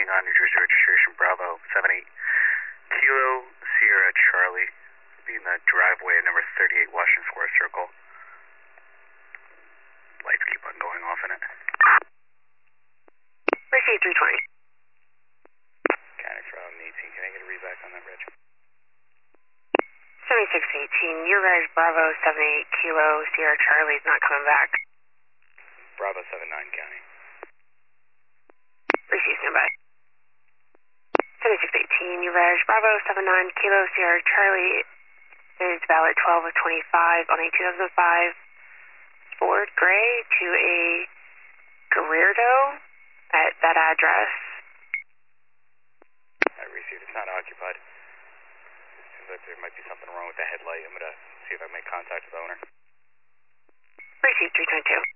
speaking on New Jersey registration Bravo 78 Kilo Sierra Charlie. Be in the driveway at number 38 Washington Square Circle. Lights keep on going off in it. Receive 320. County from 18. Can I get a read back on that, Reg? 7618, your guys Bravo 78 Kilo Sierra Charlie's not coming back. Bravo 79 County. Receive standby. 7618, your guys Bravo 79 Kilo Sierra Charlie is valid 12 of 25 on a 2005 Ford Gray to a Guerrero at that address. I received. It's not occupied. Seems like there might be something wrong with the headlight. I'm going to see if I can make contact with the owner. Receive 322.